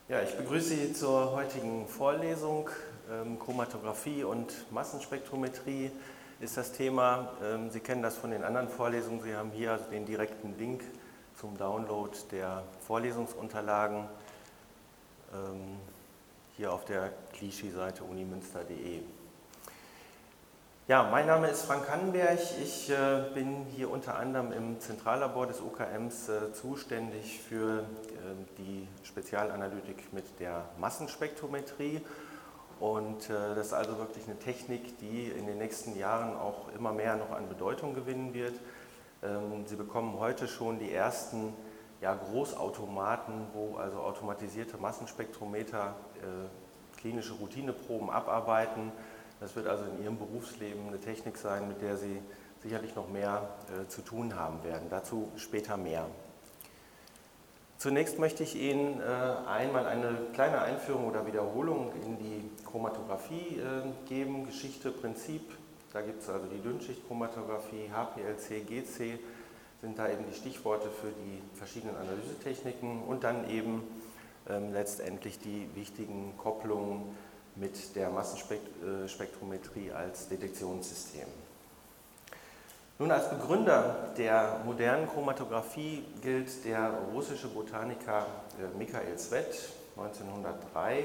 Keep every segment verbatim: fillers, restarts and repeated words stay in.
Ja, ich begrüße Sie zur heutigen Vorlesung. Ähm, Chromatographie und Massenspektrometrie ist das Thema. Ähm, Sie kennen das von den anderen Vorlesungen. Sie haben hier also den direkten Link zum Download der Vorlesungsunterlagen ähm, hier auf der Clichy-Seite unimünster punkt de. Ja, mein Name ist Frank Kannenberg. Ich äh, bin hier unter anderem im Zentrallabor des U K Ms äh, zuständig für äh, die Spezialanalytik mit der Massenspektrometrie. Und äh, das ist also wirklich eine Technik, die in den nächsten Jahren auch immer mehr noch an Bedeutung gewinnen wird. Ähm, Sie bekommen heute schon die ersten ja, Großautomaten, wo also automatisierte Massenspektrometer äh, klinische Routineproben abarbeiten. Das wird also in Ihrem Berufsleben eine Technik sein, mit der Sie sicherlich noch mehr äh, zu tun haben werden. Dazu später mehr. Zunächst möchte ich Ihnen äh, einmal eine kleine Einführung oder Wiederholung in die Chromatographie äh, geben. Geschichte, Prinzip, da gibt es also die Dünnschichtchromatographie, H P L C, G C, sind da eben die Stichworte für die verschiedenen Analysetechniken und dann eben ähm, letztendlich die wichtigen Kopplungen mit der Massenspektrometrie als Detektionssystem. Nun, als Begründer der modernen Chromatographie gilt der russische Botaniker Michael Svet neunzehnhundertdrei.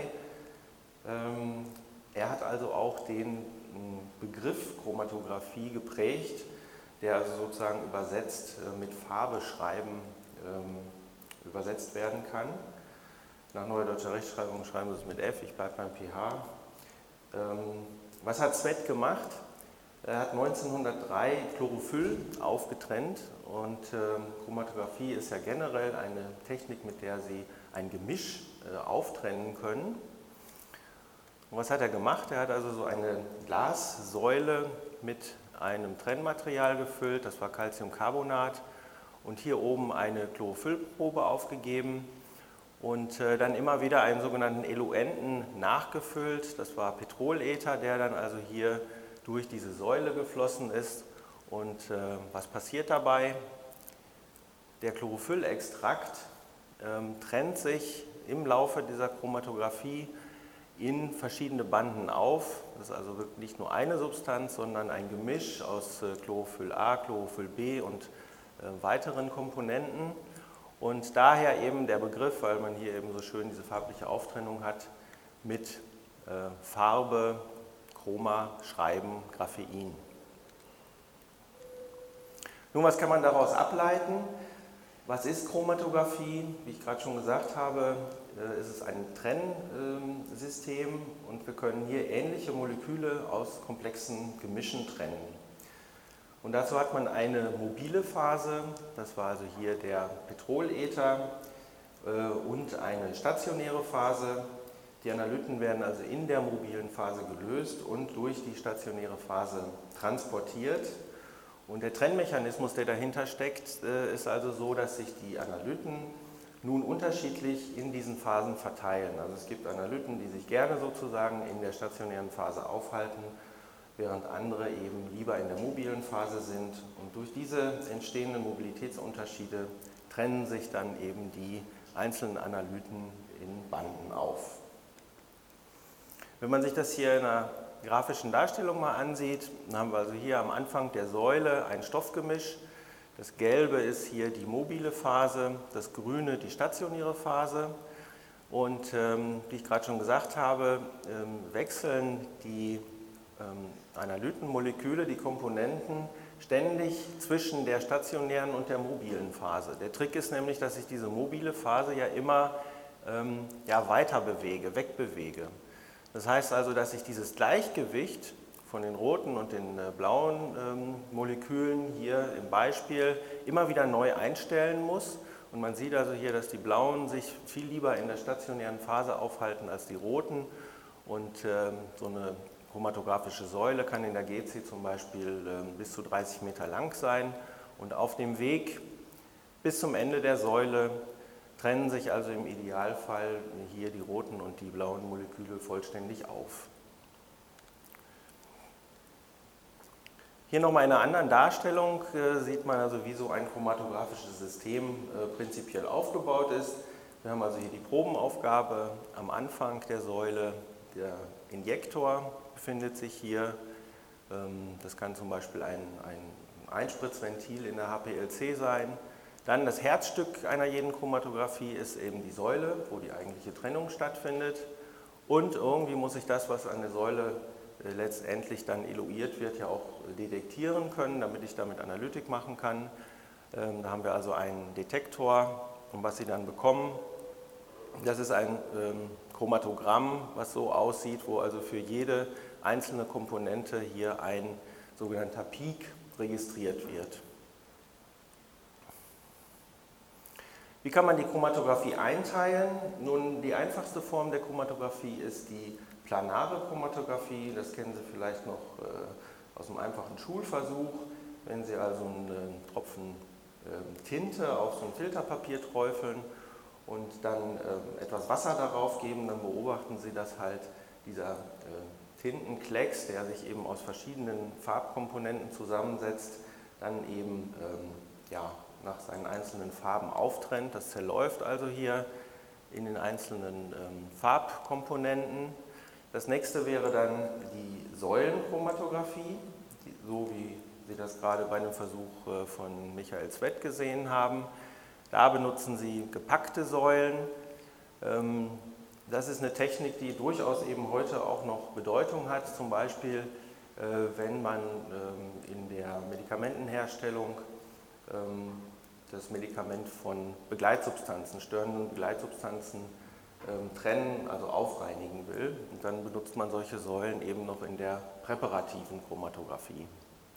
Er hat also auch den Begriff Chromatographie geprägt, der also sozusagen übersetzt mit Farbe schreiben übersetzt werden kann. Nach neuer deutscher Rechtschreibung schreiben Sie es mit F, ich bleibe beim P H. Ähm, was hat Svet gemacht? Er hat neunzehnhundertdrei Chlorophyll aufgetrennt und ähm, Chromatographie ist ja generell eine Technik, mit der Sie ein Gemisch äh, auftrennen können. Und was hat er gemacht? Er hat also so eine Glassäule mit einem Trennmaterial gefüllt, das war Calciumcarbonat, und hier oben eine Chlorophyllprobe aufgegeben. Und äh, dann immer wieder einen sogenannten Eluenten nachgefüllt. Das war Petrolether, der dann also hier durch diese Säule geflossen ist. Und äh, was passiert dabei? Der Chlorophyllextrakt ähm, trennt sich im Laufe dieser Chromatographie in verschiedene Banden auf. Das ist also wirklich nicht nur eine Substanz, sondern ein Gemisch aus äh, Chlorophyll A, Chlorophyll B und äh, weiteren Komponenten. Und daher eben der Begriff, weil man hier eben so schön diese farbliche Auftrennung hat, mit äh, Farbe, Chroma, Schreiben, Graphein. Nun, was kann man daraus ableiten? Was ist Chromatographie? Wie ich gerade schon gesagt habe, äh, ist es ein Trennsystem äh, und wir können hier ähnliche Moleküle aus komplexen Gemischen trennen. Und dazu hat man eine mobile Phase, das war also hier der Petrolether, äh, und eine stationäre Phase. Die Analyten werden also in der mobilen Phase gelöst und durch die stationäre Phase transportiert. Und der Trennmechanismus, der dahinter steckt, äh, ist also so, dass sich die Analyten nun unterschiedlich in diesen Phasen verteilen. Also es gibt Analyten, die sich gerne sozusagen in der stationären Phase aufhalten, während andere eben lieber in der mobilen Phase sind. Und durch diese entstehenden Mobilitätsunterschiede trennen sich dann eben die einzelnen Analyten in Banden auf. Wenn man sich das hier in einer grafischen Darstellung mal ansieht, dann haben wir also hier am Anfang der Säule ein Stoffgemisch. Das Gelbe ist hier die mobile Phase, das Grüne die stationäre Phase. Und ähm, wie ich gerade schon gesagt habe, ähm, wechseln die ähm, Analytenmoleküle, die Komponenten, ständig zwischen der stationären und der mobilen Phase. Der Trick ist nämlich, dass ich diese mobile Phase ja immer ähm, ja, weiter bewege, wegbewege. Das heißt also, dass ich dieses Gleichgewicht von den roten und den äh, blauen ähm, Molekülen hier im Beispiel immer wieder neu einstellen muss. Und man sieht also hier, dass die blauen sich viel lieber in der stationären Phase aufhalten als die roten. Und ähm, so eine chromatographische Säule kann in der G C zum Beispiel ähm, bis zu dreißig Meter lang sein. Und auf dem Weg bis zum Ende der Säule trennen sich also im Idealfall hier die roten und die blauen Moleküle vollständig auf. Hier nochmal in einer anderen Darstellung äh, sieht man also, wie so ein chromatographisches System äh, prinzipiell aufgebaut ist. Wir haben also hier die Probenaufgabe am Anfang der Säule. Der Injektor befindet sich hier. Das kann zum Beispiel ein, ein Einspritzventil in der H P L C sein. Dann das Herzstück einer jeden Chromatographie ist eben die Säule, wo die eigentliche Trennung stattfindet. Und irgendwie muss ich das, was an der Säule letztendlich dann eluiert wird, ja auch detektieren können, damit ich damit Analytik machen kann. Da haben wir also einen Detektor, und was Sie dann bekommen, das ist ein ähm, Chromatogramm, was so aussieht, wo also für jede einzelne Komponente hier ein sogenannter Peak registriert wird. Wie kann man die Chromatographie einteilen? Nun, die einfachste Form der Chromatographie ist die planare Chromatographie. Das kennen Sie vielleicht noch äh, aus einem einfachen Schulversuch. Wenn Sie also einen Tropfen äh, Tinte auf so ein Filterpapier träufeln und dann äh, etwas Wasser darauf geben, dann beobachten Sie, dass halt dieser äh, Tintenklecks, der sich eben aus verschiedenen Farbkomponenten zusammensetzt, dann eben ähm, ja, nach seinen einzelnen Farben auftrennt. Das zerläuft also hier in den einzelnen ähm, Farbkomponenten. Das nächste wäre dann die Säulenchromatographie, die, so wie Sie das gerade bei einem Versuch äh, von Michael Zwett gesehen haben. Da benutzen Sie gepackte Säulen. Ähm, das ist eine Technik, die durchaus eben heute auch noch Bedeutung hat, zum Beispiel äh, wenn man ähm, in der Medikamentenherstellung ähm, das Medikament von Begleitsubstanzen, störenden Begleitsubstanzen ähm, trennen, also aufreinigen will. Und dann benutzt man solche Säulen eben noch in der präparativen Chromatographie.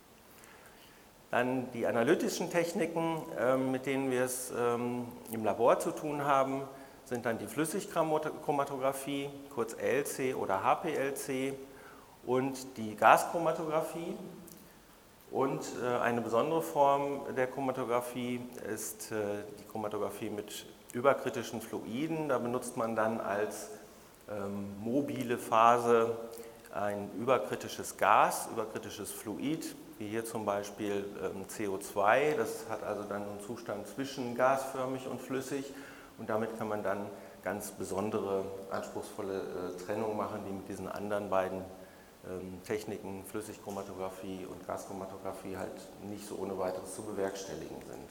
Dann die analytischen Techniken, ähm, mit denen wir es ähm, im Labor zu tun haben, sind dann die Flüssigchromatographie, kurz L C oder H P L C, und die Gaschromatographie. Und äh, eine besondere Form der Chromatographie ist äh, die Chromatographie mit überkritischen Fluiden. Da benutzt man dann als ähm, mobile Phase ein überkritisches Gas, überkritisches Fluid, wie hier zum Beispiel ähm, C O zwei. Das hat also dann einen Zustand zwischen gasförmig und flüssig, und damit kann man dann ganz besondere, anspruchsvolle äh, Trennung machen, die mit diesen anderen beiden Techniken, Flüssigchromatographie und Gaschromatographie, halt nicht so ohne weiteres zu bewerkstelligen sind.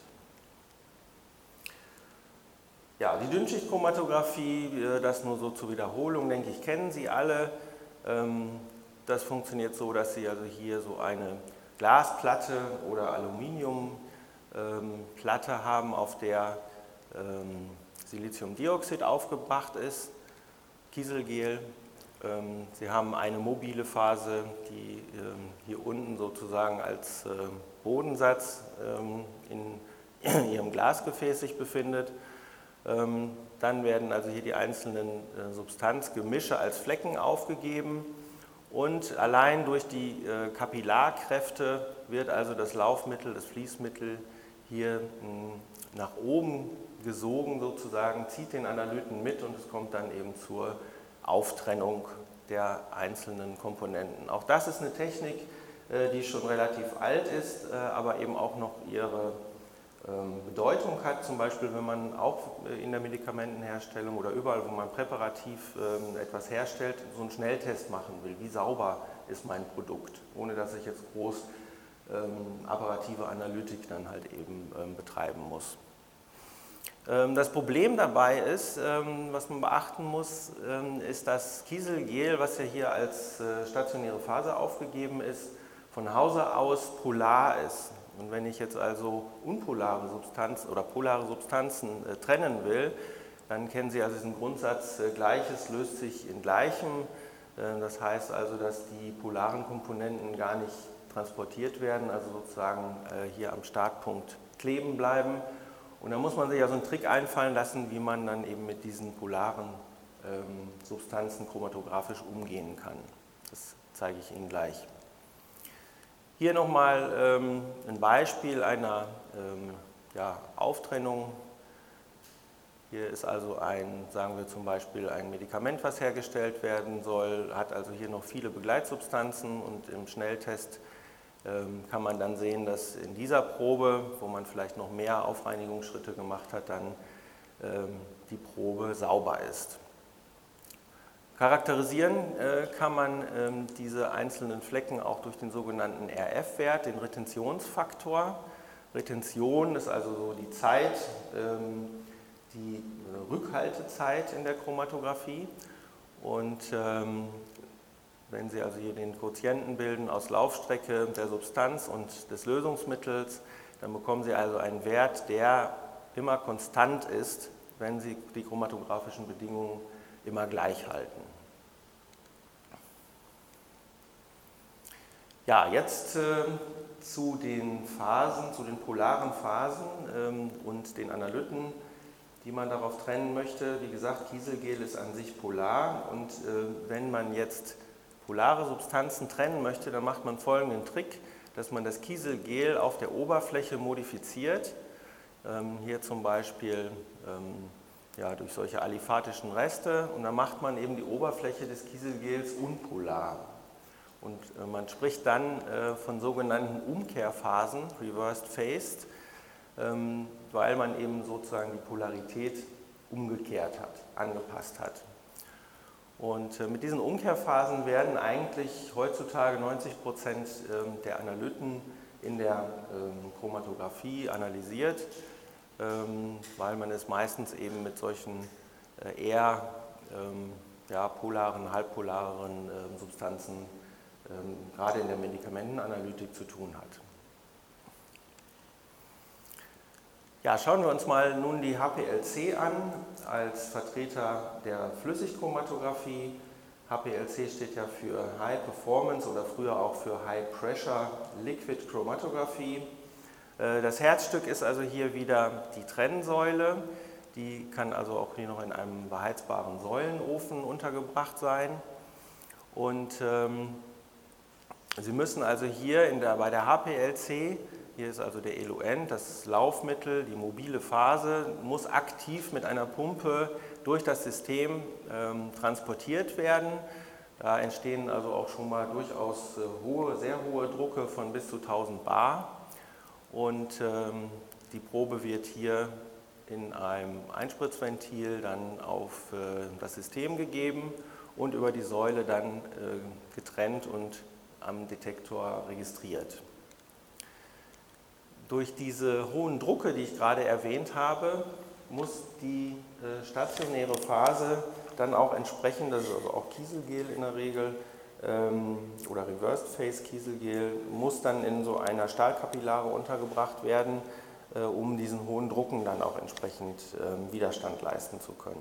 Ja, die Dünnschichtchromatographie, das nur so zur Wiederholung, denke ich, kennen Sie alle. Das funktioniert so, dass Sie also hier so eine Glasplatte oder Aluminiumplatte haben, auf der Siliziumdioxid aufgebracht ist, Kieselgel. Sie haben eine mobile Phase, die hier unten sozusagen als Bodensatz in Ihrem Glasgefäß sich befindet. Dann werden also hier die einzelnen Substanzgemische als Flecken aufgegeben, und allein durch die Kapillarkräfte wird also das Laufmittel, das Fließmittel hier nach oben gesogen sozusagen, zieht den Analyten mit, und es kommt dann eben zur Auftrennung der einzelnen Komponenten. Auch das ist eine Technik, die schon relativ alt ist, aber eben auch noch ihre Bedeutung hat. Zum Beispiel, wenn man auch in der Medikamentenherstellung oder überall, wo man präparativ etwas herstellt, so einen Schnelltest machen will. Wie sauber ist mein Produkt, ohne dass ich jetzt groß apparative Analytik dann halt eben betreiben muss. Das Problem dabei ist, was man beachten muss, ist, dass Kieselgel, was ja hier als stationäre Phase aufgegeben ist, von Hause aus polar ist. Und wenn ich jetzt also unpolare Substanzen oder polare Substanzen trennen will, dann kennen Sie also diesen Grundsatz, Gleiches löst sich in Gleichem. Das heißt also, dass die polaren Komponenten gar nicht transportiert werden, also sozusagen hier am Startpunkt kleben bleiben. Und da muss man sich ja so einen Trick einfallen lassen, wie man dann eben mit diesen polaren ähm, Substanzen chromatografisch umgehen kann. Das zeige ich Ihnen gleich. Hier nochmal ähm, ein Beispiel einer ähm, ja, Auftrennung. Hier ist also ein, sagen wir zum Beispiel, ein Medikament, was hergestellt werden soll, hat also hier noch viele Begleitsubstanzen, und im Schnelltest kann man dann sehen, dass in dieser Probe, wo man vielleicht noch mehr Aufreinigungsschritte gemacht hat, dann ähm, die Probe sauber ist. Charakterisieren äh, kann man ähm, diese einzelnen Flecken auch durch den sogenannten R F-Wert, den Retentionsfaktor. Retention ist also so die Zeit, ähm, die äh, Rückhaltezeit in der Chromatographie. Und ähm, wenn Sie also hier den Quotienten bilden aus Laufstrecke der Substanz und des Lösungsmittels, dann bekommen Sie also einen Wert, der immer konstant ist, wenn Sie die chromatografischen Bedingungen immer gleich halten. Ja, jetzt äh, zu den Phasen, zu den polaren Phasen ähm, und den Analyten, die man darauf trennen möchte. Wie gesagt, Kieselgel ist an sich polar und äh, wenn man jetzt polare Substanzen trennen möchte, dann macht man folgenden Trick, dass man das Kieselgel auf der Oberfläche modifiziert. Ähm, hier zum Beispiel ähm, ja, durch solche aliphatischen Reste und dann macht man eben die Oberfläche des Kieselgels unpolar. Und äh, man spricht dann äh, von sogenannten Umkehrphasen, reversed phased, ähm, weil man eben sozusagen die Polarität umgekehrt hat, angepasst hat. Und äh, mit diesen Umkehrphasen werden eigentlich heutzutage neunzig Prozent ähm, der Analyten in der ähm, Chromatographie analysiert, ähm, weil man es meistens eben mit solchen äh, eher ähm, ja, polaren, halbpolareren äh, Substanzen ähm, gerade in der Medikamentenanalytik zu tun hat. Ja, schauen wir uns mal nun die H P L C an als Vertreter der Flüssigchromatographie. H P L C steht ja für High Performance oder früher auch für High Pressure Liquid Chromatography. Das Herzstück ist also hier wieder die Trennsäule. Die kann also auch hier noch in einem beheizbaren Säulenofen untergebracht sein. Und ähm, Sie müssen also hier in der, bei der H P L C, hier ist also der Eluent, das Laufmittel, die mobile Phase, muss aktiv mit einer Pumpe durch das System ähm, transportiert werden. Da entstehen also auch schon mal durchaus äh, hohe, sehr hohe Drucke von bis zu tausend Bar. Und ähm, die Probe wird hier in einem Einspritzventil dann auf äh, das System gegeben und über die Säule dann äh, getrennt und am Detektor registriert. Durch diese hohen Drucke, die ich gerade erwähnt habe, muss die äh, stationäre Phase dann auch entsprechend, das ist also auch Kieselgel in der Regel, ähm, oder Reversed Phase Kieselgel, muss dann in so einer Stahlkapillare untergebracht werden, äh, um diesen hohen Drucken dann auch entsprechend äh, Widerstand leisten zu können.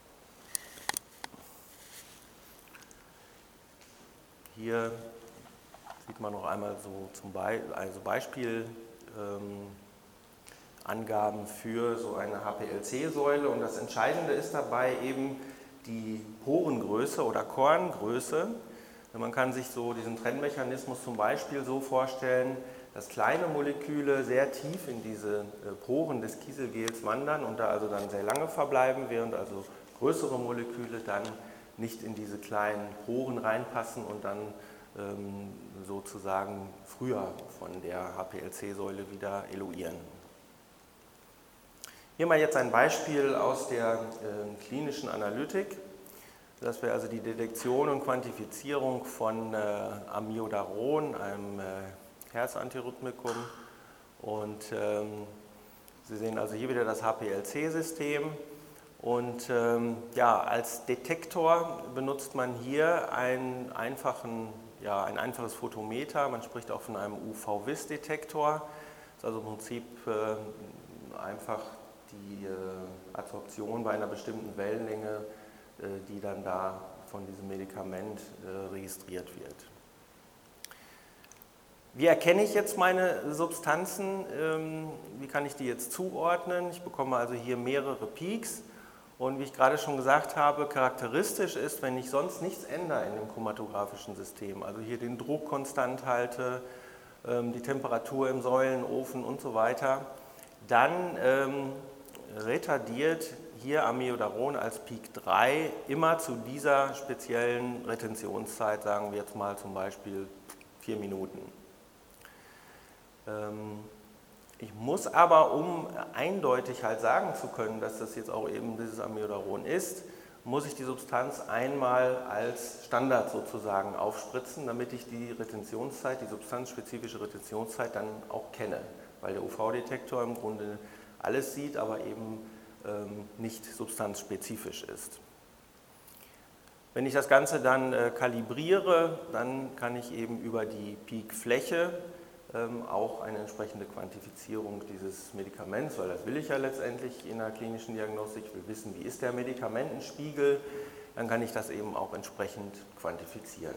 Hier sieht man noch einmal so zum Be also Beispiel ähm, Angaben für so eine H P L C-Säule und das Entscheidende ist dabei eben die Porengröße oder Korngröße. Man kann sich so diesen Trennmechanismus zum Beispiel so vorstellen, dass kleine Moleküle sehr tief in diese Poren des Kieselgels wandern und da also dann sehr lange verbleiben, während also größere Moleküle dann nicht in diese kleinen Poren reinpassen und dann ähm, sozusagen früher von der H P L C-Säule wieder eluieren. Hier mal jetzt ein Beispiel aus der äh, klinischen Analytik. Das wäre also die Detektion und Quantifizierung von äh, Amiodaron, einem äh, Herzantirhythmikum. Und ähm, Sie sehen also hier wieder das H P L C-System. Und ähm, ja, als Detektor benutzt man hier einen einfachen, ja, ein einfaches Photometer. Man spricht auch von einem U V-Vis-Detektor. Das ist also im Prinzip äh, einfach die äh, Adsorption bei einer bestimmten Wellenlänge, äh, die dann da von diesem Medikament äh, registriert wird. Wie erkenne ich jetzt meine Substanzen? Ähm, wie kann ich die jetzt zuordnen? Ich bekomme also hier mehrere Peaks. Und wie ich gerade schon gesagt habe, charakteristisch ist, wenn ich sonst nichts ändere in dem chromatografischen System, also hier den Druck konstant halte, ähm, die Temperatur im Säulenofen und so weiter, dann ähm, retardiert hier Amiodaron als Peak drei immer zu dieser speziellen Retentionszeit, sagen wir jetzt mal zum Beispiel vier Minuten. Ähm, Ich muss aber, um eindeutig halt sagen zu können, dass das jetzt auch eben dieses Amiodaron ist, muss ich die Substanz einmal als Standard sozusagen aufspritzen, damit ich die Retentionszeit, die substanzspezifische Retentionszeit dann auch kenne, weil der U V-Detektor im Grunde alles sieht, aber eben ähm, nicht substanzspezifisch ist. Wenn ich das Ganze dann äh, kalibriere, dann kann ich eben über die Peak-Fläche ähm, auch eine entsprechende Quantifizierung dieses Medikaments, weil das will ich ja letztendlich in der klinischen Diagnostik, ich will wissen, wie ist der Medikamentenspiegel, dann kann ich das eben auch entsprechend quantifizieren.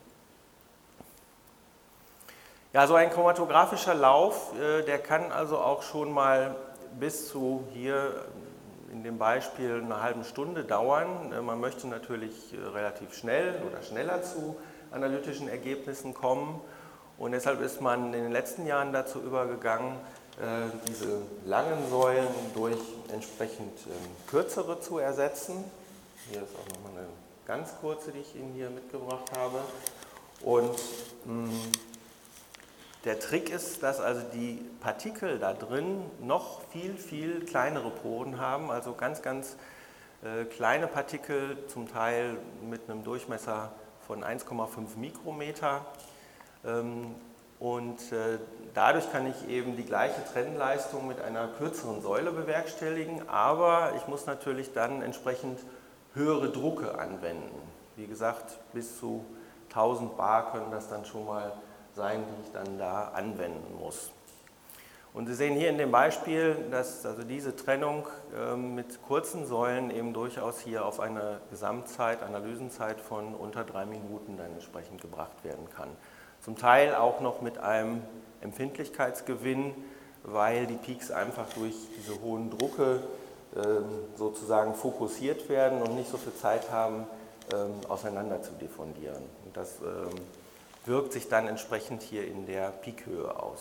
Ja, so ein chromatographischer Lauf, äh, der kann also auch schon mal bis zu hier in dem Beispiel eine halbe Stunde dauern. Man möchte natürlich relativ schnell oder schneller zu analytischen Ergebnissen kommen und deshalb ist man in den letzten Jahren dazu übergegangen, diese langen Säulen durch entsprechend kürzere zu ersetzen. Hier ist auch nochmal eine ganz kurze, die ich Ihnen hier mitgebracht habe. Und mh, der Trick ist, dass also die Partikel da drin noch viel, viel kleinere Poren haben, also ganz, ganz äh, kleine Partikel, zum Teil mit einem Durchmesser von eins Komma fünf Mikrometer. Ähm, und äh, dadurch kann ich eben die gleiche Trennleistung mit einer kürzeren Säule bewerkstelligen, aber ich muss natürlich dann entsprechend höhere Drucke anwenden. Wie gesagt, bis zu tausend Bar können das dann schon mal sein, die ich dann da anwenden muss. Und Sie sehen hier in dem Beispiel, dass also diese Trennung äh, mit kurzen Säulen eben durchaus hier auf eine Gesamtzeit, Analysenzeit von unter drei Minuten dann entsprechend gebracht werden kann. Zum Teil auch noch mit einem Empfindlichkeitsgewinn, weil die Peaks einfach durch diese hohen Drucke äh, sozusagen fokussiert werden und nicht so viel Zeit haben, äh, auseinander zu diffundieren. Und das äh, wirkt sich dann entsprechend hier in der Peakhöhe aus.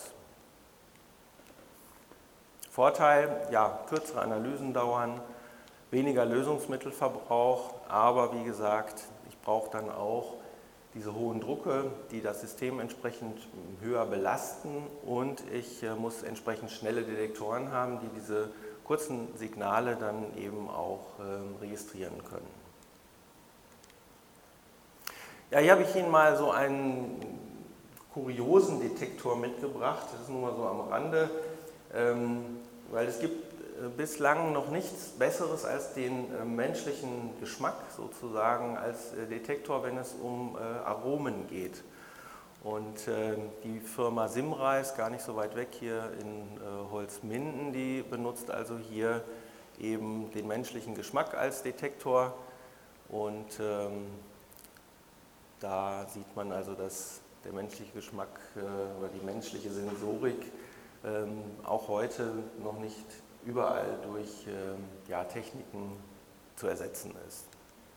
Vorteil, ja, kürzere Analysendauern, weniger Lösungsmittelverbrauch, aber wie gesagt, ich brauche dann auch diese hohen Drucke, die das System entsprechend höher belasten und ich äh, muss entsprechend schnelle Detektoren haben, die diese kurzen Signale dann eben auch äh, registrieren können. Ja, hier habe ich Ihnen mal so einen kuriosen Detektor mitgebracht, das ist nur mal so am Rande, ähm, weil es gibt äh, bislang noch nichts Besseres als den äh, menschlichen Geschmack sozusagen als äh, Detektor, wenn es um äh, Aromen geht. Und äh, die Firma Symrise, gar nicht so weit weg hier in äh, Holzminden, die benutzt also hier eben den menschlichen Geschmack als Detektor und ähm, da sieht man also, dass der menschliche Geschmack äh, oder die menschliche Sensorik ähm, auch heute noch nicht überall durch ähm, ja, Techniken zu ersetzen ist.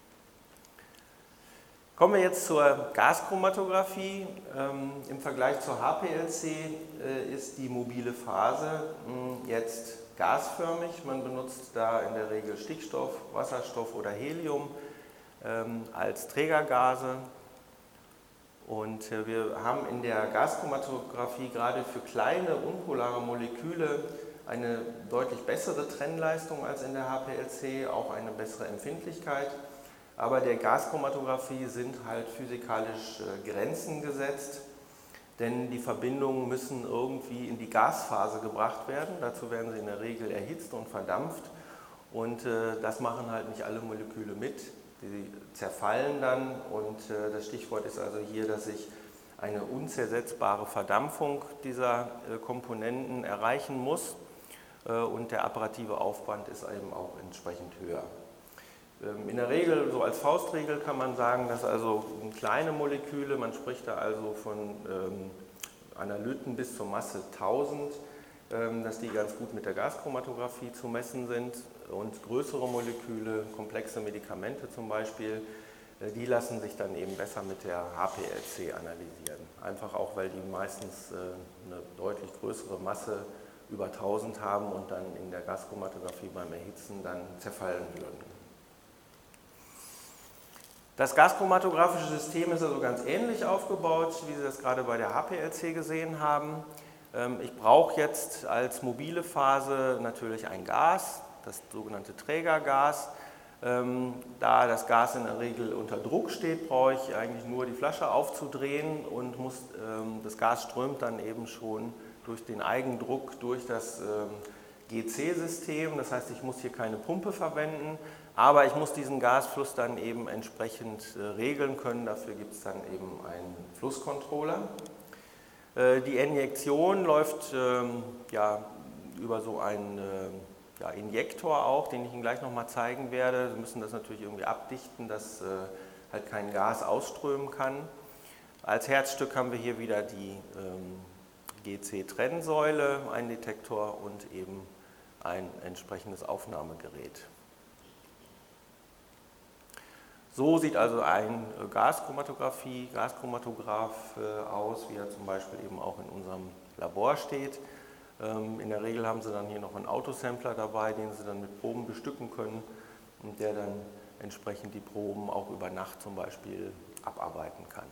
Kommen wir jetzt zur Gaschromatographie. Ähm, Im Vergleich zur H P L C äh, ist die mobile Phase mh, jetzt gasförmig. Man benutzt da in der Regel Stickstoff, Wasserstoff oder Helium ähm, als Trägergase. Und wir haben in der Gaschromatographie gerade für kleine, unpolare Moleküle eine deutlich bessere Trennleistung als in der H P L C, auch eine bessere Empfindlichkeit. Aber der Gaschromatographie sind halt physikalisch Grenzen gesetzt, denn die Verbindungen müssen irgendwie in die Gasphase gebracht werden. Dazu werden sie in der Regel erhitzt und verdampft und das machen halt nicht alle Moleküle mit. Die zerfallen dann und äh, das Stichwort ist also hier, dass ich eine unzersetzbare Verdampfung dieser äh, Komponenten erreichen muss äh, und der operative Aufwand ist eben auch entsprechend höher. Ähm, in der Regel, so als Faustregel kann man sagen, dass also kleine Moleküle, man spricht da also von ähm, Analyten bis zur Masse tausend, ähm, dass die ganz gut mit der Gaschromatographie zu messen sind. Und größere Moleküle, komplexe Medikamente zum Beispiel, die lassen sich dann eben besser mit der H P L C analysieren. Einfach auch, weil die meistens eine deutlich größere Masse über tausend haben und dann in der Gaschromatographie beim Erhitzen dann zerfallen würden. Das gaschromatographische System ist also ganz ähnlich aufgebaut, wie Sie das gerade bei der H P L C gesehen haben. Ich brauche jetzt als mobile Phase natürlich ein Gas, das sogenannte Trägergas. Da das Gas in der Regel unter Druck steht, brauche ich eigentlich nur die Flasche aufzudrehen und muss, das Gas strömt dann eben schon durch den Eigendruck durch das G C-System. Das heißt, ich muss hier keine Pumpe verwenden, aber ich muss diesen Gasfluss dann eben entsprechend regeln können. Dafür gibt es dann eben einen Flusscontroller. Die Injektion läuft ähm, ja, über so einen äh, ja, Injektor auch, den ich Ihnen gleich nochmal zeigen werde. Sie müssen das natürlich irgendwie abdichten, dass äh, halt kein Gas ausströmen kann. Als Herzstück haben wir hier wieder die ähm, G C-Trennsäule, einen Detektor und eben ein entsprechendes Aufnahmegerät. So sieht also ein Gaschromatographie, Gaschromatograph äh, aus, wie er zum Beispiel eben auch in unserem Labor steht. Ähm, in der Regel haben Sie dann hier noch einen Autosampler dabei, den Sie dann mit Proben bestücken können und der dann entsprechend die Proben auch über Nacht zum Beispiel abarbeiten kann.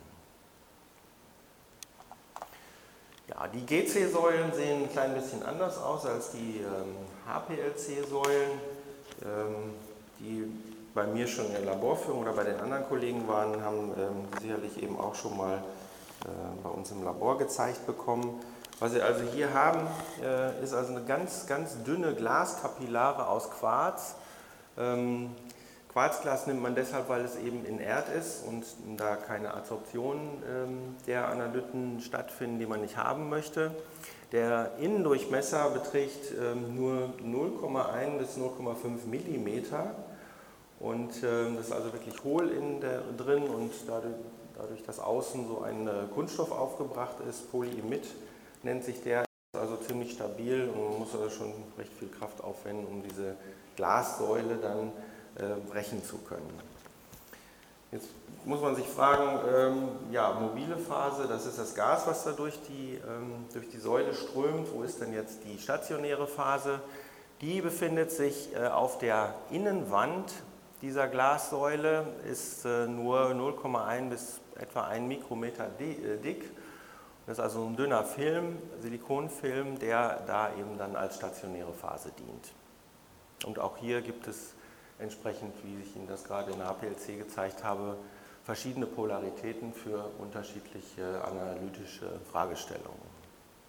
Ja, die G C-Säulen sehen ein klein bisschen anders aus als die ähm, H P L C-Säulen, ähm, die bei mir schon in der Laborführung oder bei den anderen Kollegen waren, haben ähm, sicherlich eben auch schon mal äh, bei uns im Labor gezeigt bekommen. Was Sie also hier haben, äh, ist also eine ganz, ganz dünne Glaskapillare aus Quarz. Ähm, Quarzglas nimmt man deshalb, weil es eben inert ist und da keine Adsorption ähm, der Analyten stattfinden, die man nicht haben möchte. Der Innendurchmesser beträgt ähm, nur null Komma eins bis null Komma fünf Millimeter. Und äh, das ist also wirklich hohl in der, drin und dadurch, dadurch, dass außen so ein äh, Kunststoff aufgebracht ist, Polyimid nennt sich der, ist also ziemlich stabil und man muss also schon recht viel Kraft aufwenden, um diese Glassäule dann äh, brechen zu können. Jetzt muss man sich fragen, ähm, ja, mobile Phase, das ist das Gas, was da durch die, ähm, durch die Säule strömt. Wo ist denn jetzt die stationäre Phase? Die befindet sich äh, auf der Innenwand dieser Glassäule, ist äh, nur null Komma eins bis etwa ein Mikrometer dick. Das ist also ein dünner Film, Silikonfilm, der da eben dann als stationäre Phase dient. Und auch hier gibt es entsprechend, wie ich Ihnen das gerade in der H P L C gezeigt habe, verschiedene Polaritäten für unterschiedliche analytische Fragestellungen.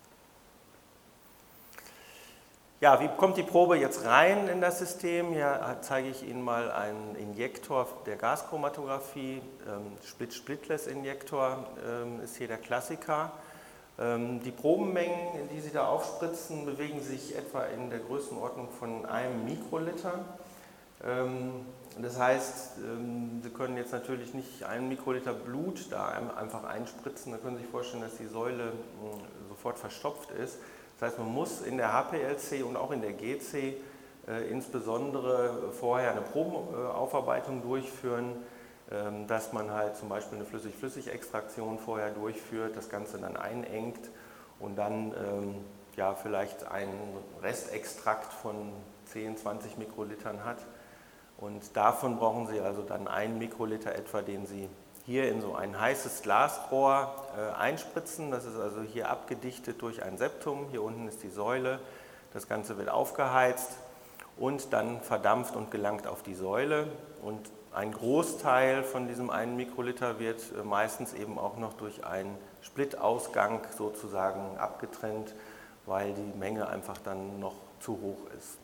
Ja, wie kommt die Probe jetzt rein in das System? Hier zeige ich Ihnen mal einen Injektor der Gaschromatographie. Split-Splitless-Injektor ist hier der Klassiker. Die Probenmengen, die Sie da aufspritzen, bewegen sich etwa in der Größenordnung von einem Mikroliter. Das heißt, Sie können jetzt natürlich nicht einen Mikroliter Blut da einfach einspritzen. Da können Sie sich vorstellen, dass die Säule sofort verstopft ist. Das heißt, man muss in der H P L C und auch in der G C äh, insbesondere vorher eine Probenaufarbeitung durchführen, ähm, dass man halt zum Beispiel eine Flüssig-Flüssig-Extraktion vorher durchführt, das Ganze dann einengt und dann ähm, ja, vielleicht einen Restextrakt von zehn, zwanzig Mikrolitern hat. Und davon brauchen Sie also dann einen Mikroliter etwa, den Sie hier in so ein heißes Glasrohr äh, einspritzen. Das ist also hier abgedichtet durch ein Septum. Hier unten ist die Säule. Das Ganze wird aufgeheizt und dann verdampft und gelangt auf die Säule. Und ein Großteil von diesem einen Mikroliter wird äh, meistens eben auch noch durch einen Splitausgang sozusagen abgetrennt, weil die Menge einfach dann noch zu hoch ist.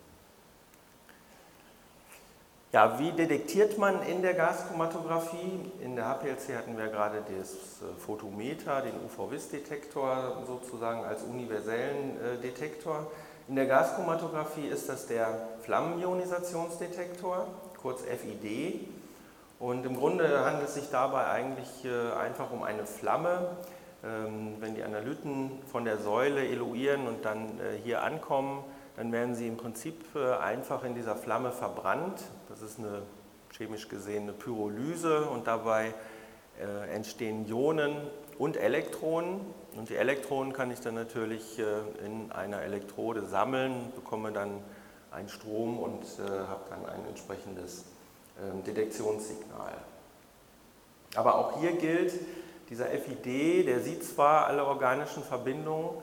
Ja, wie detektiert man in der Gaschromatographie? In der H P L C hatten wir gerade das Photometer, den U V-Vis-Detektor sozusagen als universellen Detektor. In der Gaschromatographie ist das der Flammenionisationsdetektor, kurz F I D. Und im Grunde handelt es sich dabei eigentlich einfach um eine Flamme. Wenn die Analyten von der Säule eluieren und dann hier ankommen, dann werden sie im Prinzip einfach in dieser Flamme verbrannt. Das ist eine chemisch gesehen eine Pyrolyse und dabei äh, entstehen Ionen und Elektronen. Und die Elektronen kann ich dann natürlich äh, in einer Elektrode sammeln, bekomme dann einen Strom und äh, habe dann ein entsprechendes äh, Detektionssignal. Aber auch hier gilt, dieser F I D, der sieht zwar alle organischen Verbindungen,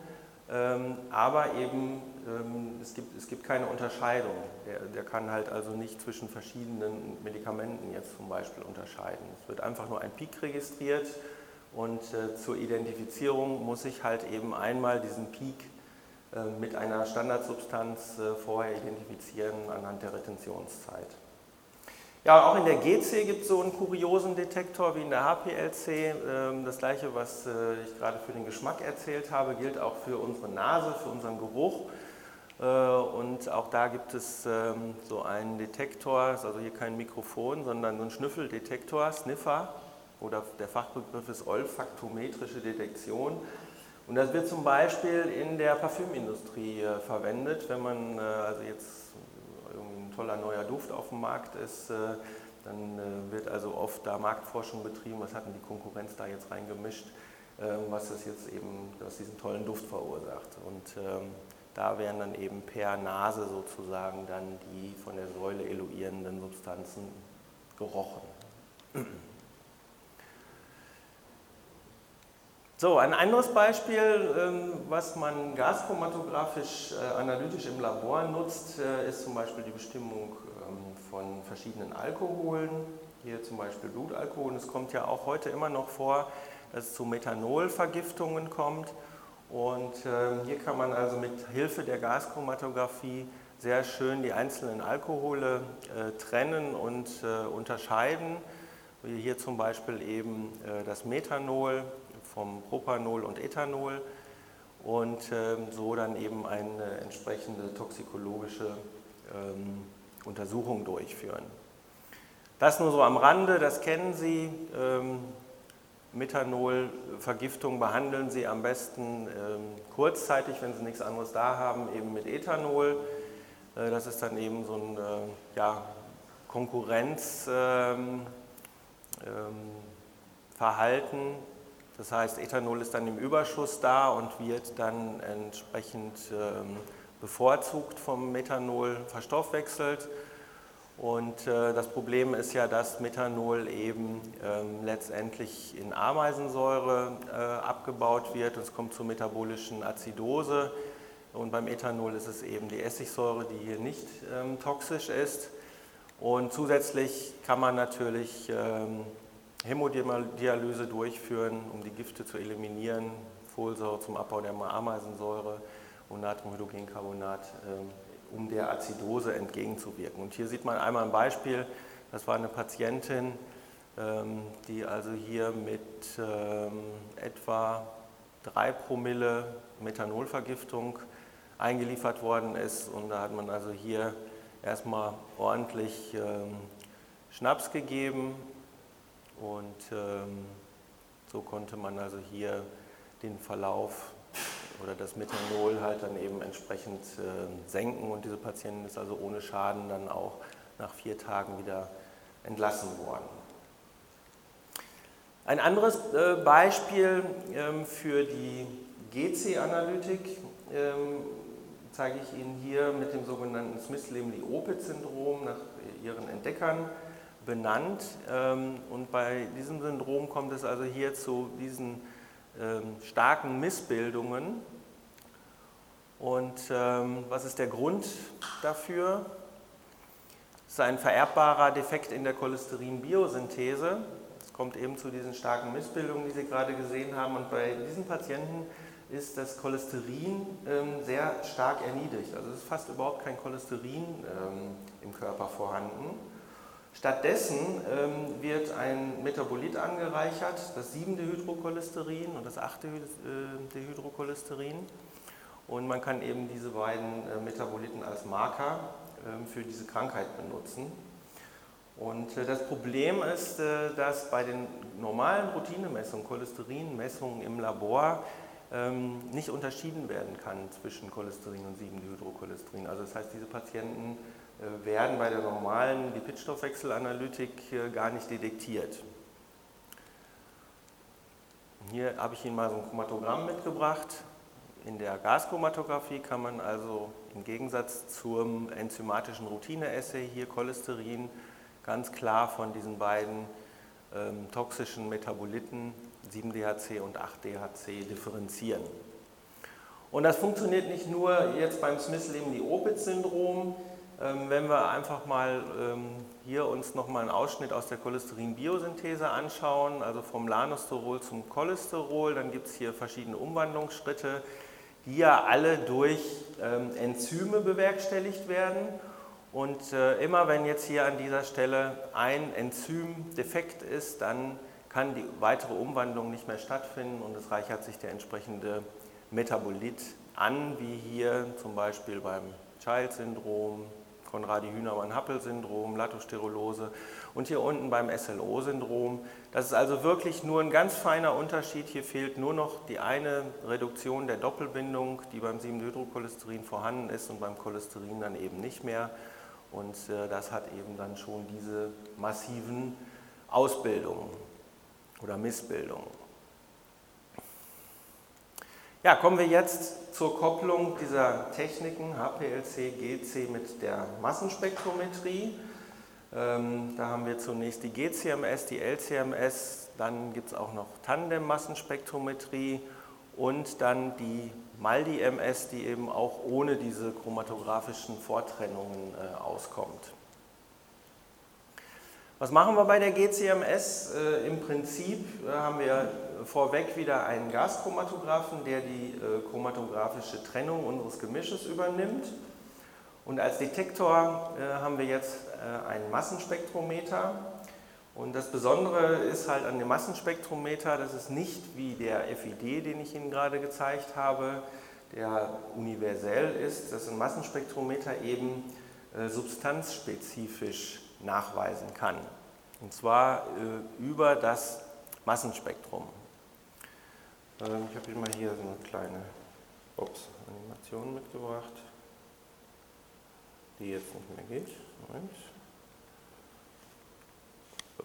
ähm, aber eben ähm, es gibt, es gibt keine Unterscheidung. Der, der kann halt also nicht zwischen verschiedenen Medikamenten jetzt zum Beispiel unterscheiden. Es wird einfach nur ein Peak registriert und äh, zur Identifizierung muss ich halt eben einmal diesen Peak äh, mit einer Standardsubstanz äh, vorher identifizieren anhand der Retentionszeit. Ja, auch in der G C gibt es so einen kuriosen Detektor wie in der H P L C. Das gleiche, was ich gerade für den Geschmack erzählt habe, gilt auch für unsere Nase, für unseren Geruch. Und auch da gibt es so einen Detektor, ist also hier kein Mikrofon, sondern so ein Schnüffeldetektor, Sniffer, oder der Fachbegriff ist olfaktometrische Detektion. Und das wird zum Beispiel in der Parfümindustrie verwendet, wenn man also jetzt ein toller neuer Duft auf dem Markt ist, dann wird also oft da Marktforschung betrieben, was hat denn die Konkurrenz da jetzt reingemischt, was das jetzt eben, was diesen tollen Duft verursacht. Und da werden dann eben per Nase sozusagen dann die von der Säule eluierenden Substanzen gerochen. So, ein anderes Beispiel, was man gaschromatografisch analytisch im Labor nutzt, ist zum Beispiel die Bestimmung von verschiedenen Alkoholen. Hier zum Beispiel Blutalkohol. Es kommt ja auch heute immer noch vor, dass es zu Methanolvergiftungen kommt. Und hier kann man also mit Hilfe der Gaschromatographie sehr schön die einzelnen Alkohole trennen und unterscheiden. Wie hier zum Beispiel eben das Methanol vom Propanol und Ethanol und ähm, so dann eben eine entsprechende toxikologische ähm, Untersuchung durchführen. Das nur so am Rande, das kennen Sie. Ähm, Methanolvergiftung behandeln Sie am besten ähm, kurzzeitig, wenn Sie nichts anderes da haben, eben mit Ethanol. Äh, das ist dann eben so ein äh, ja, Konkurrenzverhalten. Ähm, Das heißt, Ethanol ist dann im Überschuss da und wird dann entsprechend ähm, bevorzugt vom Methanol verstoffwechselt. Und äh, das Problem ist ja, dass Methanol eben ähm, letztendlich in Ameisensäure äh, abgebaut wird. Es kommt zur metabolischen Azidose. Und beim Ethanol ist es eben die Essigsäure, die hier nicht ähm, toxisch ist. Und zusätzlich kann man natürlich ähm, Hämodialyse durchführen, um die Gifte zu eliminieren, Folsäure zum Abbau der Ameisensäure und Natriumhydrogencarbonat, um der Azidose entgegenzuwirken. Und hier sieht man einmal ein Beispiel, das war eine Patientin, die also hier mit etwa drei Promille Methanolvergiftung eingeliefert worden ist. Und da hat man also hier erstmal ordentlich Schnaps gegeben. Und ähm, so konnte man also hier den Verlauf oder das Methanol halt dann eben entsprechend äh, senken und diese Patientin ist also ohne Schaden dann auch nach vier Tagen wieder entlassen worden. Ein anderes äh, Beispiel ähm, für die G C-Analytik ähm, zeige ich Ihnen hier mit dem sogenannten Smith-Lemli-Opitz-Syndrom nach ihren Entdeckern benannt. Und bei diesem Syndrom kommt es also hier zu diesen starken Missbildungen. Und was ist der Grund dafür? Es ist ein vererbbarer Defekt in der Cholesterin-Biosynthese. Es kommt eben zu diesen starken Missbildungen, die Sie gerade gesehen haben. Und bei diesen Patienten ist das Cholesterin sehr stark erniedrigt. Also es ist fast überhaupt kein Cholesterin im Körper vorhanden. Stattdessen ähm, wird ein Metabolit angereichert, das siebente Hydrocholesterin und das achte Dehydrocholesterin. Und man kann eben diese beiden äh, Metaboliten als Marker äh, für diese Krankheit benutzen. Und äh, das Problem ist, äh, dass bei den normalen Routinemessungen, Cholesterinmessungen im Labor, ähm, nicht unterschieden werden kann zwischen Cholesterin und siebente Hydrocholesterin. Also das heißt, diese Patienten werden bei der normalen Lipidstoffwechselanalytik gar nicht detektiert. Hier habe ich Ihnen mal so ein Chromatogramm mitgebracht. In der Gaschromatographie kann man also im Gegensatz zum enzymatischen Routine-Assay hier Cholesterin ganz klar von diesen beiden ähm, toxischen Metaboliten sieben D H C und acht D H C differenzieren. Und das funktioniert nicht nur jetzt beim Smith-Lemli-Opitz-Syndrom. Ähm, wenn wir einfach mal ähm, hier uns nochmal einen Ausschnitt aus der Cholesterin-Biosynthese anschauen, also vom Lanosterol zum Cholesterol, dann gibt es hier verschiedene Umwandlungsschritte, die ja alle durch ähm, Enzyme bewerkstelligt werden. Und äh, immer wenn jetzt hier an dieser Stelle ein Enzym defekt ist, dann kann die weitere Umwandlung nicht mehr stattfinden und es reichert sich der entsprechende Metabolit an, wie hier zum Beispiel beim Child-Syndrom, Conradi-Hühnermann-Happel-Syndrom, Lattosterolose und hier unten beim S L O-Syndrom. Das ist also wirklich nur ein ganz feiner Unterschied. Hier fehlt nur noch die eine Reduktion der Doppelbindung, die beim sieben Hydrocholesterin vorhanden ist und beim Cholesterin dann eben nicht mehr. Und äh, das hat eben dann schon diese massiven Ausbildungen oder Missbildungen. Ja, kommen wir jetzt zur Kopplung dieser Techniken H P L C, G C mit der Massenspektrometrie. Ähm, da haben wir zunächst die G C M S, die L C M S, dann gibt es auch noch Tandem-Massenspektrometrie und dann die Maldi-M S, die eben auch ohne diese chromatografischen Vortrennungen äh, auskommt. Was machen wir bei der G C M S? Äh, Im Prinzip äh, haben wir vorweg wieder einen Gaschromatographen, der die äh, chromatografische Trennung unseres Gemisches übernimmt. Und als Detektor äh, haben wir jetzt äh, einen Massenspektrometer. Und das Besondere ist halt an dem Massenspektrometer, dass es nicht wie der F I D, den ich Ihnen gerade gezeigt habe, der universell ist, dass ein Massenspektrometer eben äh, substanzspezifisch nachweisen kann. Und zwar äh, über das Massenspektrum. Ähm, ich habe Ihnen mal hier so eine kleine ups, Animation mitgebracht, die jetzt nicht mehr geht. Moment. So.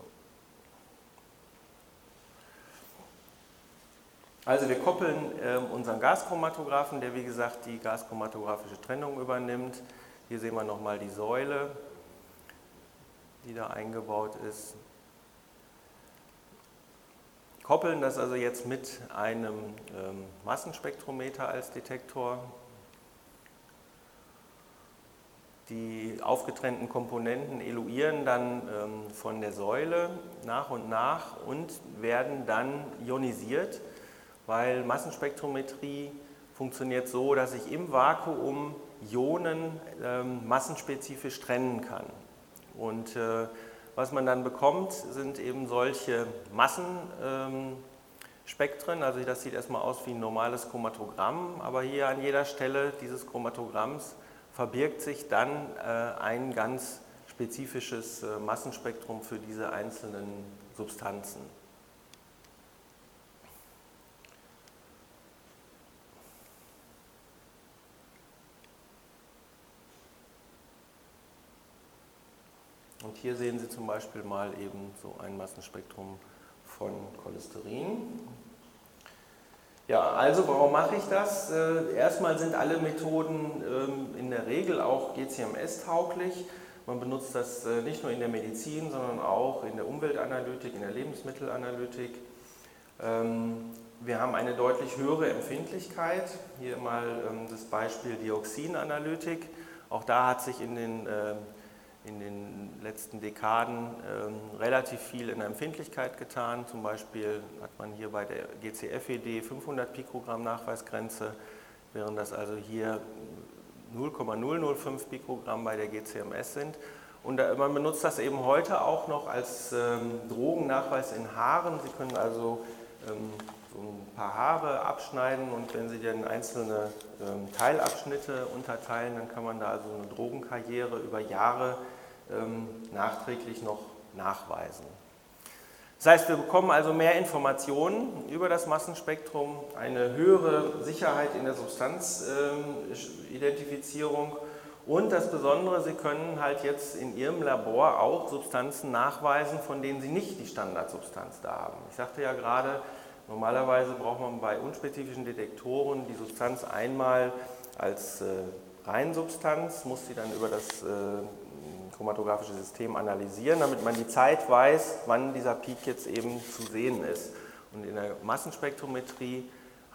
Also wir koppeln äh, unseren Gaschromatographen, der wie gesagt die gaschromatographische Trennung übernimmt. Hier sehen wir nochmal die Säule, die da eingebaut ist. Koppeln das also jetzt mit einem ähm, Massenspektrometer als Detektor. Die aufgetrennten Komponenten eluieren dann ähm, von der Säule nach und nach und werden dann ionisiert, weil Massenspektrometrie funktioniert so, dass ich im Vakuum Ionen ähm, massenspezifisch trennen kann. Und äh, was man dann bekommt, sind eben solche Massenspektren. Ähm, also das sieht erstmal aus wie ein normales Chromatogramm, aber hier an jeder Stelle dieses Chromatogramms verbirgt sich dann äh, ein ganz spezifisches äh, Massenspektrum für diese einzelnen Substanzen. Und hier sehen Sie zum Beispiel mal eben so ein Massenspektrum von Cholesterin. Ja, also warum mache ich das? Äh, erstmal sind alle Methoden ähm, in der Regel auch G C M S-tauglich. Man benutzt das äh, nicht nur in der Medizin, sondern auch in der Umweltanalytik, in der Lebensmittelanalytik. Ähm, wir haben eine deutlich höhere Empfindlichkeit. Hier mal ähm, das Beispiel Dioxinanalytik. Auch da hat sich in den äh, in den letzten Dekaden ähm, relativ viel in der Empfindlichkeit getan. Zum Beispiel hat man hier bei der G C F E D fünfhundert Pikogramm Nachweisgrenze, während das also hier null Komma null null fünf Pikogramm bei der G C M S sind. Und da, man benutzt das eben heute auch noch als ähm, Drogennachweis in Haaren. Sie können also ähm, so ein paar Haare abschneiden und wenn Sie dann einzelne ähm, Teilabschnitte unterteilen, dann kann man da also eine Drogenkarriere über Jahre ähm, nachträglich noch nachweisen. Das heißt, wir bekommen also mehr Informationen über das Massenspektrum, eine höhere Sicherheit in der Substanzidentifizierung ähm, und das Besondere, Sie können halt jetzt in Ihrem Labor auch Substanzen nachweisen, von denen Sie nicht die Standardsubstanz da haben. Ich sagte ja gerade, normalerweise braucht man bei unspezifischen Detektoren die Substanz einmal als äh, Reinsubstanz, muss sie dann über das äh, chromatographische System analysieren, damit man die Zeit weiß, wann dieser Peak jetzt eben zu sehen ist. Und in der Massenspektrometrie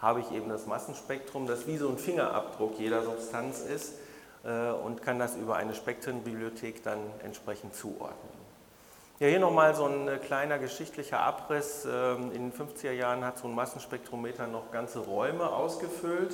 habe ich eben das Massenspektrum, das wie so ein Fingerabdruck jeder Substanz ist äh, und kann das über eine Spektrenbibliothek dann entsprechend zuordnen. Ja, hier nochmal so ein kleiner geschichtlicher Abriss. In den fünfziger Jahren hat so ein Massenspektrometer noch ganze Räume ausgefüllt.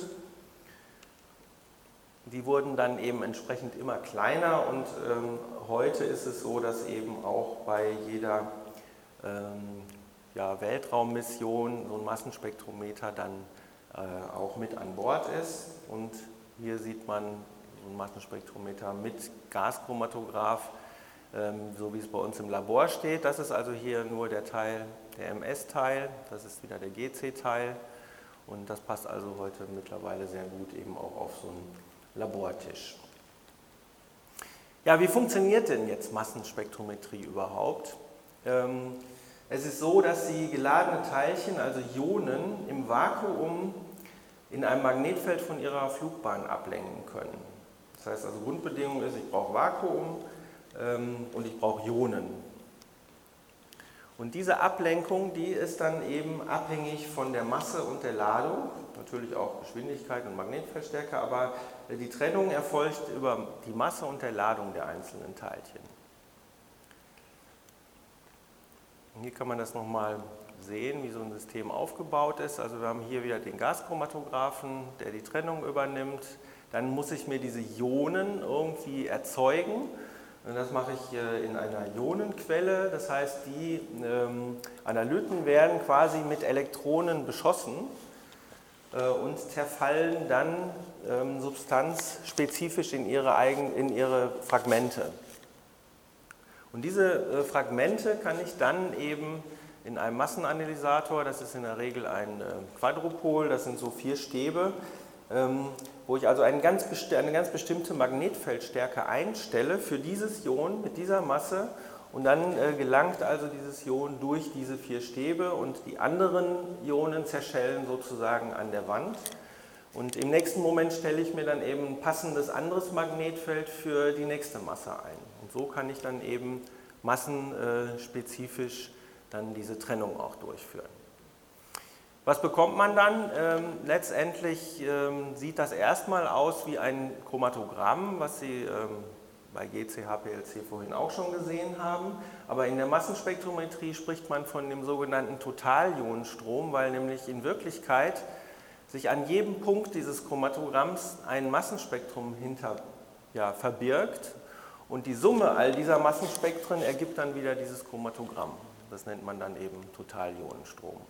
Die wurden dann eben entsprechend immer kleiner und ähm, heute ist es so, dass eben auch bei jeder ähm, ja, Weltraummission so ein Massenspektrometer dann äh, auch mit an Bord ist. Und hier sieht man so ein Massenspektrometer mit Gaschromatograph, so wie es bei uns im Labor steht. Das ist also hier nur der Teil, der M S-Teil, das ist wieder der G C-Teil und das passt also heute mittlerweile sehr gut eben auch auf so einen Labortisch. Ja, wie funktioniert denn jetzt Massenspektrometrie überhaupt? Es ist so, dass Sie geladene Teilchen, also Ionen, im Vakuum in einem Magnetfeld von ihrer Flugbahn ablenken können. Das heißt also, Grundbedingung ist, ich brauche Vakuum, und ich brauche Ionen. Und diese Ablenkung, die ist dann eben abhängig von der Masse und der Ladung, natürlich auch Geschwindigkeit und Magnetfeldstärke, aber die Trennung erfolgt über die Masse und der Ladung der einzelnen Teilchen. Und hier kann man das nochmal sehen, wie so ein System aufgebaut ist. Also wir haben hier wieder den Gaschromatographen, der die Trennung übernimmt. Dann muss ich mir diese Ionen irgendwie erzeugen. Und das mache ich in einer Ionenquelle, das heißt, die ähm, Analyten werden quasi mit Elektronen beschossen äh, und zerfallen dann ähm, substanzspezifisch in ihre, eigen, in ihre Fragmente. Und diese äh, Fragmente kann ich dann eben in einem Massenanalysator, das ist in der Regel ein äh, Quadrupol, das sind so vier Stäbe, ähm, wo ich also eine ganz, eine ganz bestimmte Magnetfeldstärke einstelle für dieses Ion mit dieser Masse und dann äh, gelangt also dieses Ion durch diese vier Stäbe und die anderen Ionen zerschellen sozusagen an der Wand. Und im nächsten Moment stelle ich mir dann eben ein passendes anderes Magnetfeld für die nächste Masse ein. Und so kann ich dann eben massenspezifisch dann diese Trennung auch durchführen. Was bekommt man dann? Ähm, letztendlich ähm, sieht das erstmal aus wie ein Chromatogramm, was Sie ähm, bei G C H P L C vorhin auch schon gesehen haben. Aber in der Massenspektrometrie spricht man von dem sogenannten Totalionenstrom, weil nämlich in Wirklichkeit sich an jedem Punkt dieses Chromatogramms ein Massenspektrum hinter, ja, verbirgt. Und die Summe all dieser Massenspektren ergibt dann wieder dieses Chromatogramm. Das nennt man dann eben Totalionenstrom.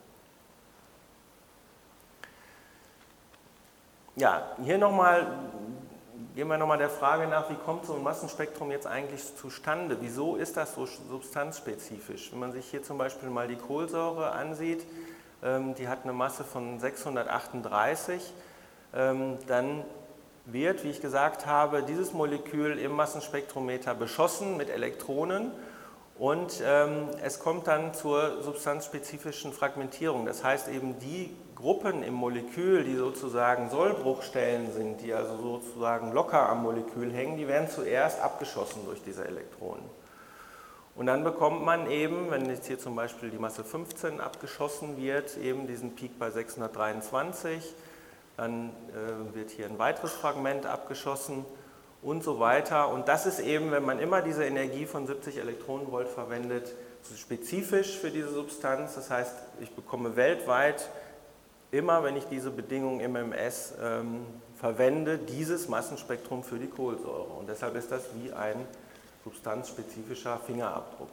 Ja, hier nochmal, gehen wir nochmal der Frage nach, wie kommt so ein Massenspektrum jetzt eigentlich zustande? Wieso ist das so substanzspezifisch? Wenn man sich hier zum Beispiel mal die Kohlsäure ansieht, ähm, die hat eine Masse von sechshundertachtunddreißig, ähm, dann wird, wie ich gesagt habe, dieses Molekül im Massenspektrometer beschossen mit Elektronen und ähm, es kommt dann zur substanzspezifischen Fragmentierung. Das heißt eben, die Gruppen im Molekül, die sozusagen Sollbruchstellen sind, die also sozusagen locker am Molekül hängen, die werden zuerst abgeschossen durch diese Elektronen. Und dann bekommt man eben, wenn jetzt hier zum Beispiel die Masse fünfzehn abgeschossen wird, eben diesen Peak bei sechshundertdreiundzwanzig, dann äh, wird hier ein weiteres Fragment abgeschossen und so weiter. Und das ist eben, wenn man immer diese Energie von siebzig Elektronenvolt verwendet, so spezifisch für diese Substanz. Das heißt, ich bekomme weltweit immer, wenn ich diese Bedingungen im M S ähm, verwende, dieses Massenspektrum für die Kohlsäure. Und deshalb ist das wie ein substanzspezifischer Fingerabdruck.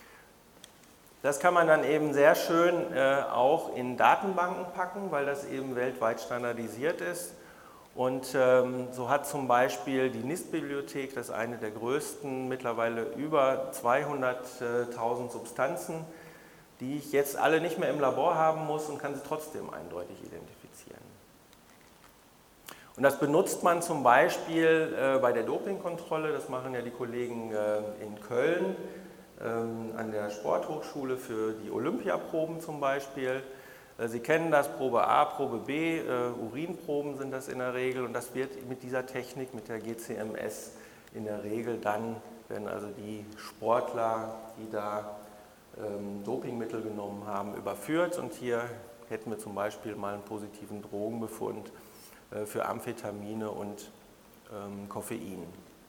Das kann man dann eben sehr schön äh, auch in Datenbanken packen, weil das eben weltweit standardisiert ist. Und ähm, so hat zum Beispiel die NIST-Bibliothek, das ist eine der größten, mittlerweile über zweihunderttausend Substanzen, die ich jetzt alle nicht mehr im Labor haben muss und kann sie trotzdem eindeutig identifizieren. Und das benutzt man zum Beispiel äh, bei der Dopingkontrolle, das machen ja die Kollegen äh, in Köln ähm, an der Sporthochschule für die Olympiaproben zum Beispiel. Äh, Sie kennen das, Probe A, Probe B, äh, Urinproben sind das in der Regel und das wird mit dieser Technik, mit der G C M S in der Regel dann, werden also die Sportler, die da Dopingmittel genommen haben, überführt und hier hätten wir zum Beispiel mal einen positiven Drogenbefund äh, für Amphetamine und ähm, Koffein.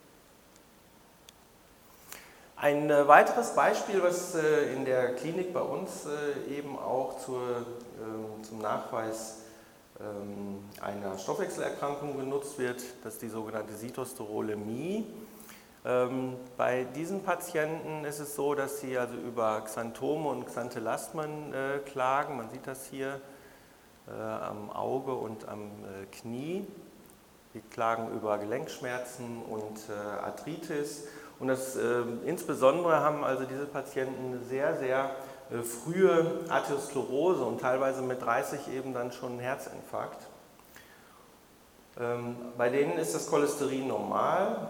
Ein äh, weiteres Beispiel, was äh, in der Klinik bei uns äh, eben auch zur, äh, zum Nachweis äh, einer Stoffwechselerkrankung genutzt wird, das ist die sogenannte Sitosterolemie. Ähm, bei diesen Patienten ist es so, dass sie also über Xanthome und Xanthelasmen äh, klagen. Man sieht das hier äh, am Auge und am äh, Knie. Sie klagen über Gelenkschmerzen und äh, Arthritis. Und das, äh, insbesondere haben also diese Patienten eine sehr, sehr äh, frühe Arteriosklerose und teilweise mit dreißig eben dann schon einen Herzinfarkt. Ähm, bei denen ist das Cholesterin normal,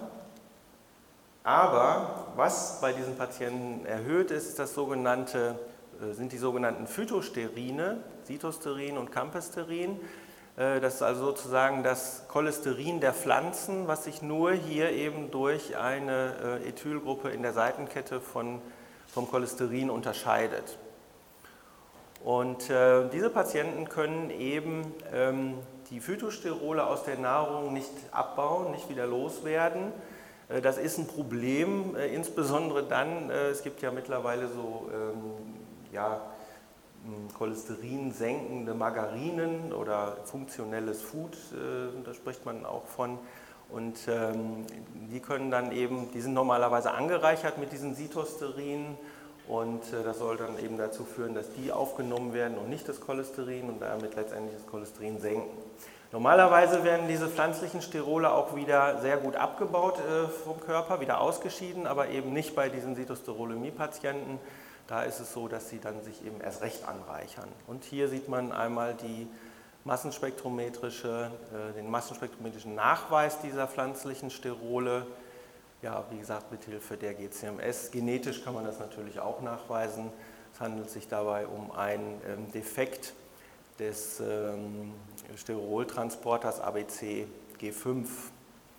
aber was bei diesen Patienten erhöht ist, ist das sogenannte, äh, sind die sogenannten Phytosterine, Sitosterin und Campesterin. Das ist also sozusagen das Cholesterin der Pflanzen, was sich nur hier eben durch eine Ethylgruppe in der Seitenkette von, vom Cholesterin unterscheidet. Und äh, diese Patienten können eben ähm, die Phytosterole aus der Nahrung nicht abbauen, nicht wieder loswerden. Äh, das ist ein Problem, äh, insbesondere dann, äh, es gibt ja mittlerweile so, ähm, ja, Cholesterin senkende Margarinen oder funktionelles Food, äh, da spricht man auch von. Und ähm, die können dann eben, die sind normalerweise angereichert mit diesen Sitosterin und äh, das soll dann eben dazu führen, dass die aufgenommen werden und nicht das Cholesterin und damit letztendlich das Cholesterin senken. Normalerweise werden diese pflanzlichen Sterole auch wieder sehr gut abgebaut äh, vom Körper, wieder ausgeschieden, aber eben nicht bei diesen Sitosterolemie-Patienten. Da ist es so, dass sie dann sich eben erst recht anreichern. Und hier sieht man einmal die massenspektrometrische, äh, den massenspektrometrischen Nachweis dieser pflanzlichen Sterole. Ja, wie gesagt, mit Hilfe der G C M S. Genetisch kann man das natürlich auch nachweisen. Es handelt sich dabei um einen ähm, Defekt des ähm, Steroltransporters A B C G fünf.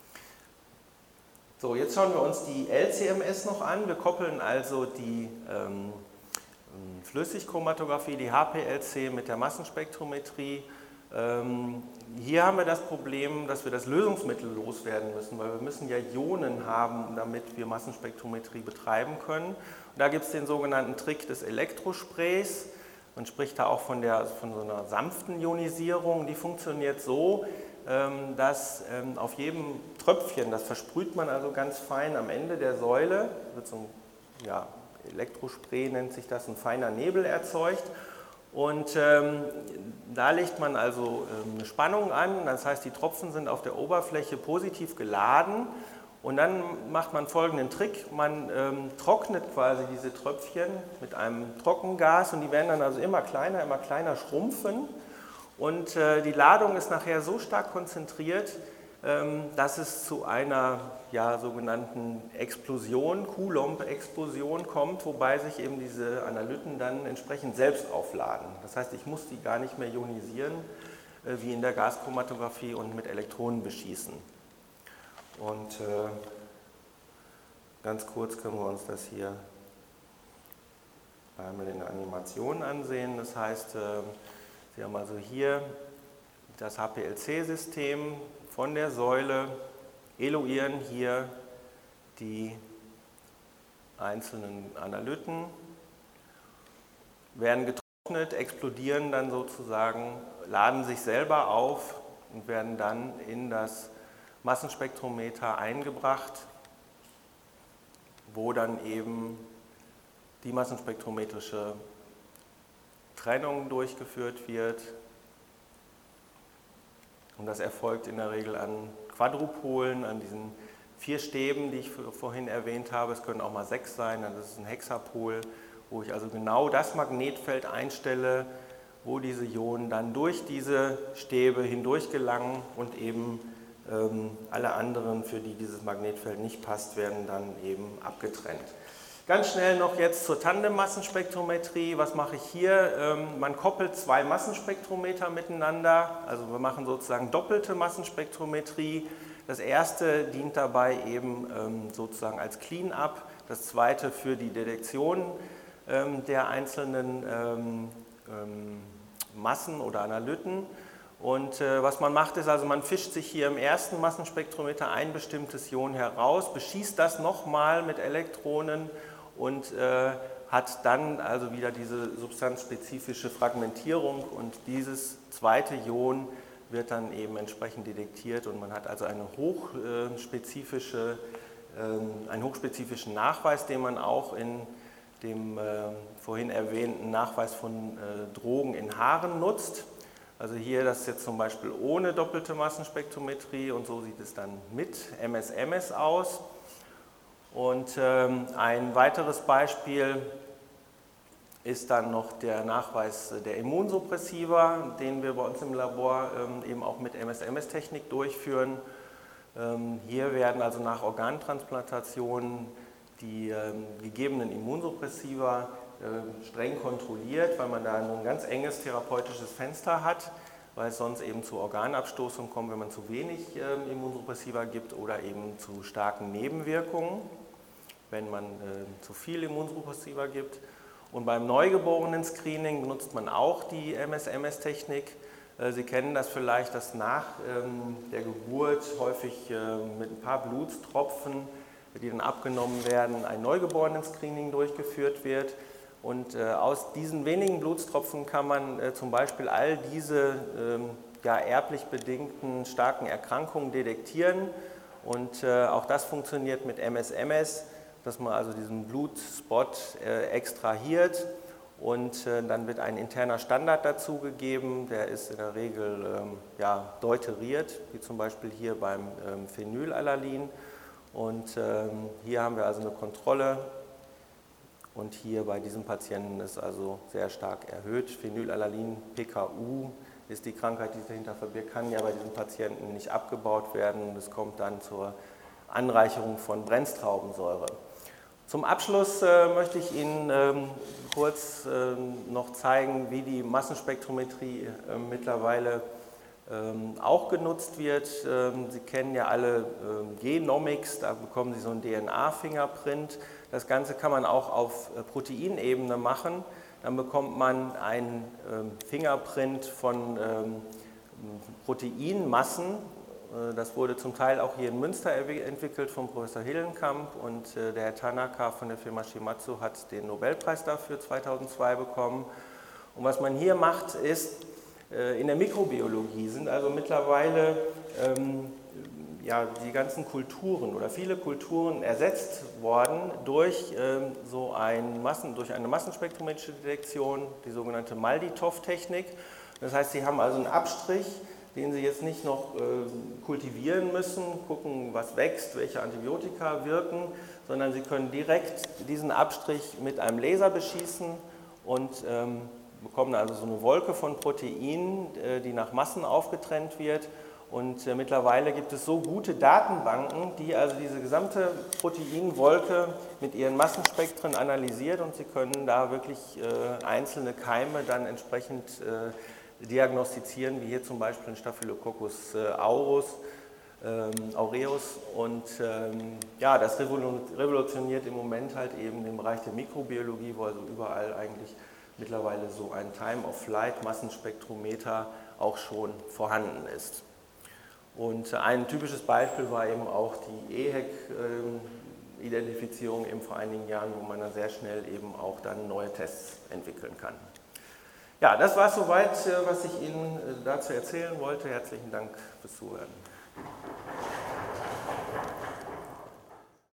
So, jetzt schauen wir uns die L C M S noch an. Wir koppeln also die ähm, Flüssigchromatographie, die H P L C mit der Massenspektrometrie. Ähm, hier haben wir das Problem, dass wir das Lösungsmittel loswerden müssen, weil wir müssen ja Ionen haben, damit wir Massenspektrometrie betreiben können. Und da gibt es den sogenannten Trick des Elektrosprays. Man spricht da auch von, der, von so einer sanften Ionisierung. Die funktioniert so, dass auf jedem Tröpfchen, das versprüht man also ganz fein am Ende der Säule, wird so ein ja, Elektrospray nennt sich das, ein feiner Nebel erzeugt. Und ähm, da legt man also ähm, eine Spannung an, das heißt, die Tropfen sind auf der Oberfläche positiv geladen. Und dann macht man folgenden Trick, man ähm, trocknet quasi diese Tröpfchen mit einem Trockengas und die werden dann also immer kleiner, immer kleiner schrumpfen. Und äh, die Ladung ist nachher so stark konzentriert, ähm, dass es zu einer ja, sogenannten Explosion, Coulomb-Explosion kommt, wobei sich eben diese Analyten dann entsprechend selbst aufladen. Das heißt, ich muss die gar nicht mehr ionisieren, äh, wie in der Gaschromatographie und mit Elektronen beschießen. Und äh, ganz kurz können wir uns das hier einmal in der Animation ansehen. Das heißt, äh, Sie haben also hier das H P L C-System von der Säule, eluieren hier die einzelnen Analyten, werden getrocknet, explodieren dann sozusagen, laden sich selber auf und werden dann in das Massenspektrometer eingebracht, wo dann eben die massenspektrometrische Trennung durchgeführt wird. Und das erfolgt in der Regel an Quadrupolen, an diesen vier Stäben, die ich vorhin erwähnt habe. Es können auch mal sechs sein, das ist ein Hexapol, wo ich also genau das Magnetfeld einstelle, wo diese Ionen dann durch diese Stäbe hindurch gelangen und eben ähm, alle anderen, für die dieses Magnetfeld nicht passt, werden dann eben abgetrennt. Ganz schnell noch jetzt zur Tandemmassenspektrometrie. Was mache ich hier? Ähm, man koppelt zwei Massenspektrometer miteinander, also wir machen sozusagen doppelte Massenspektrometrie. Das erste dient dabei eben ähm, sozusagen als Clean-up, das zweite für die Detektion ähm, der einzelnen ähm, ähm, Massen oder Analyten. Und äh, was man macht, ist also, man fischt sich hier im ersten Massenspektrometer ein bestimmtes Ion heraus, beschießt das nochmal mit Elektronen und äh, hat dann also wieder diese substanzspezifische Fragmentierung und dieses zweite Ion wird dann eben entsprechend detektiert und man hat also eine hochspezifische, äh, einen hochspezifischen Nachweis, den man auch in dem äh, vorhin erwähnten Nachweis von äh, Drogen in Haaren nutzt. Also hier das jetzt zum Beispiel ohne doppelte Massenspektrometrie und so sieht es dann mit M S M S aus. Und ähm, ein weiteres Beispiel ist dann noch der Nachweis der Immunsuppressiva, den wir bei uns im Labor ähm, eben auch mit M S M S-Technik durchführen. Ähm, hier werden also nach Organtransplantationen die ähm, gegebenen Immunsuppressiva äh, streng kontrolliert, weil man da nur ein ganz enges therapeutisches Fenster hat, weil es sonst eben zu Organabstoßung kommt, wenn man zu wenig äh, Immunsuppressiva gibt oder eben zu starken Nebenwirkungen, wenn man äh, zu viel Immunsuppressiva gibt. Und beim Neugeborenen-Screening benutzt man auch die M S M S-Technik. Äh, Sie kennen das vielleicht, dass nach ähm, der Geburt häufig äh, mit ein paar Blutstropfen, die dann abgenommen werden, ein Neugeborenen-Screening durchgeführt wird. Und äh, aus diesen wenigen Blutstropfen kann man äh, zum Beispiel all diese ähm, ja, erblich bedingten starken Erkrankungen detektieren. Und äh, auch das funktioniert mit M S M S, dass man also diesen Blutspot äh, extrahiert und äh, dann wird ein interner Standard dazugegeben, der ist in der Regel ähm, ja, deuteriert, wie zum Beispiel hier beim ähm, Phenylallalin. Und ähm, hier haben wir also eine Kontrolle und hier bei diesem Patienten ist also sehr stark erhöht. Phenylallalin, P K U ist die Krankheit, die sich dahinter verbirgt, kann ja bei diesem Patienten nicht abgebaut werden. Es kommt dann zur Anreicherung von Brennstraubensäure. Zum Abschluss äh, möchte ich Ihnen ähm, kurz äh, noch zeigen, wie die Massenspektrometrie äh, mittlerweile auch genutzt wird. Sie kennen ja alle Genomics, da bekommen Sie so einen D N A-Fingerprint. Das Ganze kann man auch auf Proteinebene machen. Dann bekommt man einen Fingerprint von Proteinmassen. Das wurde zum Teil auch hier in Münster entwickelt von Professor Hillenkamp und der Herr Tanaka von der Firma Shimadzu hat den Nobelpreis dafür zweitausendzwei bekommen. Und was man hier macht, ist, in der Mikrobiologie sind also mittlerweile ähm, ja, die ganzen Kulturen oder viele Kulturen ersetzt worden durch, ähm, so ein Massen, durch eine massenspektrometrische Detektion, die sogenannte MALDI-T O F-Technik. Das heißt, Sie haben also einen Abstrich, den Sie jetzt nicht noch äh, kultivieren müssen, gucken, was wächst, welche Antibiotika wirken, sondern Sie können direkt diesen Abstrich mit einem Laser beschießen und ähm, bekommen also so eine Wolke von Proteinen, die nach Massen aufgetrennt wird. Und äh, mittlerweile gibt es so gute Datenbanken, die also diese gesamte Proteinwolke mit ihren Massenspektren analysiert und Sie können da wirklich äh, einzelne Keime dann entsprechend äh, diagnostizieren, wie hier zum Beispiel ein Staphylococcus äh, aureus, ähm, aureus. Und ähm, ja, das revolutioniert im Moment halt eben den Bereich der Mikrobiologie, wo also überall eigentlich mittlerweile so ein Time-of-Flight-Massenspektrometer auch schon vorhanden ist. Und ein typisches Beispiel war eben auch die E H E C-Identifizierung eben vor einigen Jahren, wo man dann sehr schnell eben auch dann neue Tests entwickeln kann. Ja, das war soweit, was ich Ihnen dazu erzählen wollte. Herzlichen Dank fürs Zuhören.